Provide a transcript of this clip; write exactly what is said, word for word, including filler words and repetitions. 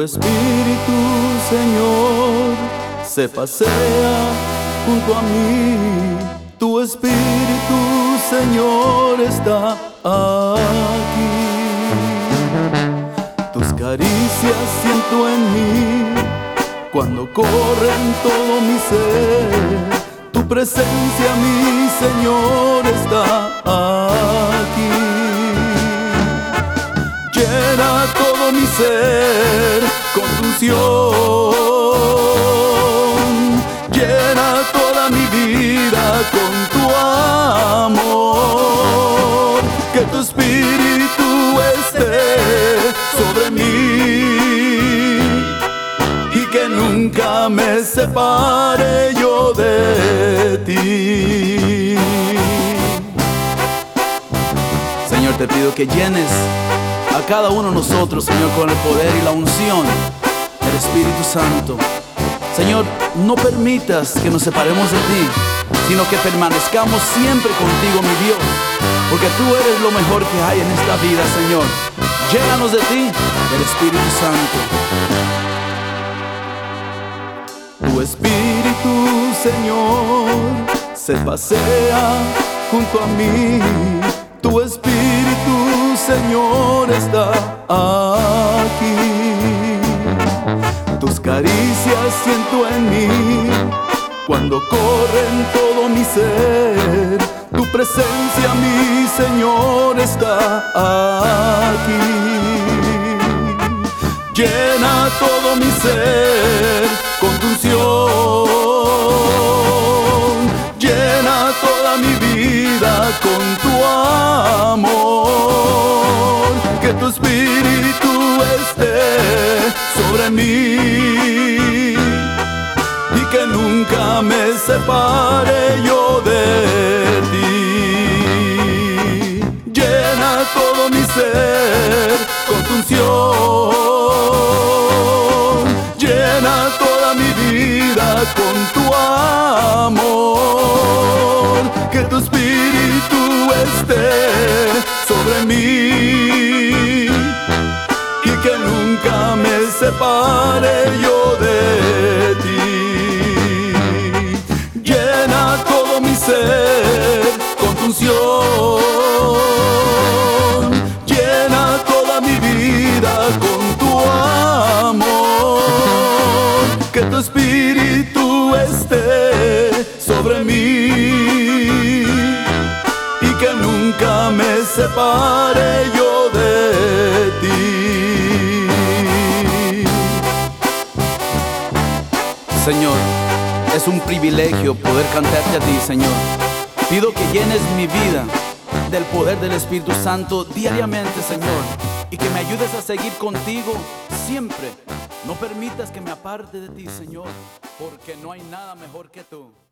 Espíritu, Señor, se pasea junto a mí. Tu Espíritu, Señor, está aquí. Tus caricias siento en mí cuando corren todo mi ser. Tu presencia, mi Señor, está aquí. Llena todo mi ser con tu unción. Llena toda mi vida con tu amor. Que tu Espíritu esté sobre mí y que nunca me separe yo de ti. Señor, te pido que llenes a cada uno de nosotros, Señor, con el poder y la unción del Espíritu Santo. Señor, no permitas que nos separemos de ti, sino que permanezcamos siempre contigo, mi Dios, porque tú eres lo mejor que hay en esta vida, Señor. Llénanos de ti, del Espíritu Santo. Tu Espíritu, Señor, se pasea junto a mí. Tu Espíritu, Señor, está aquí. Tus caricias siento en mí cuando corren todo mi ser. Tu presencia, mi Señor, está aquí. Llena todo mi ser con tu unción. Llena toda mi vida con tu amor. Que tu Espíritu esté sobre mí y que nunca me separe yo de ti. Llena todo mi ser con tu unción. Llena toda mi vida con tu amor. Que tu Espíritu esté sobre mí y que nunca me separe yo de ti. Llena todo mi ser con tu unción. Llena toda mi vida con tu amor. Que tu Espíritu esté sobre mí y que nunca me separe yo de ti. Señor, es un privilegio poder cantarte a ti, Señor. Pido que llenes mi vida del poder del Espíritu Santo diariamente, Señor, y que me ayudes a seguir contigo siempre. No permitas que me aparte de ti, Señor, porque no hay nada mejor que tú.